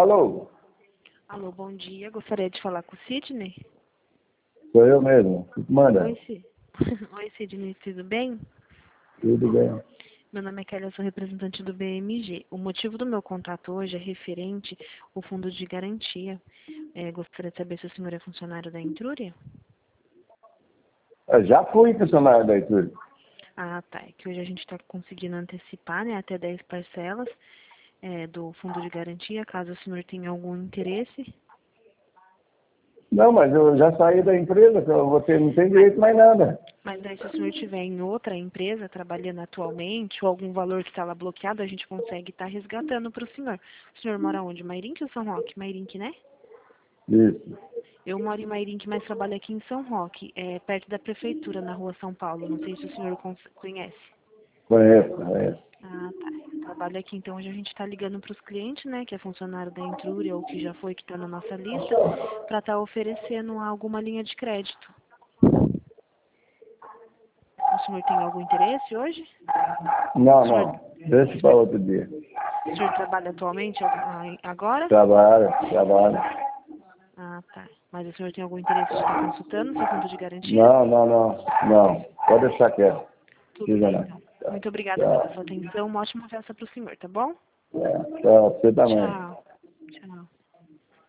Alô? Alô, bom dia. Gostaria de falar com o Sidney. Sou eu mesmo. O que manda? Oi, Oi, Sidney, tudo bem? Tudo bem. Meu nome é Kelly, eu sou representante do BMG. O motivo do meu contato hoje é referente ao fundo de garantia. Gostaria de saber se o senhor é funcionário da Intrúria? Eu já fui funcionário da Ituri. Ah, tá. É que hoje a gente está conseguindo antecipar, né, até 10 parcelas do fundo de garantia, caso o senhor tenha algum interesse. Não, mas eu já saí da empresa, que você não tem direito mais nada. Mas aí, se o senhor estiver em outra empresa trabalhando atualmente, ou algum valor que está lá bloqueado, a gente consegue estar resgatando para o senhor. O senhor mora onde? Mairink ou São Roque? Mairink, né? Isso. Eu moro em Mairink, mas trabalho aqui em São Roque, perto da prefeitura, na rua São Paulo. Não sei se o senhor conhece. Conheço, conheço. Ah, tá. Eu trabalho aqui, então hoje a gente está ligando para os clientes, né, que é funcionário da Intrúria ou que já foi, que está na nossa lista, para estar oferecendo alguma linha de crédito. O senhor tem algum interesse hoje? Não, O senhor, não. Deixa para outro dia. o senhor trabalha atualmente agora? Trabalho. Ah, tá. Mas o senhor tem algum interesse de estar consultando seu fundo de garantia? Não. Pode deixar quieto. Tudo Precisa bem, não. então. Muito obrigada pela Tchau. sua atenção. Uma ótima festa para o senhor, tá bom? Tchau, você também. Tchau. Tchau.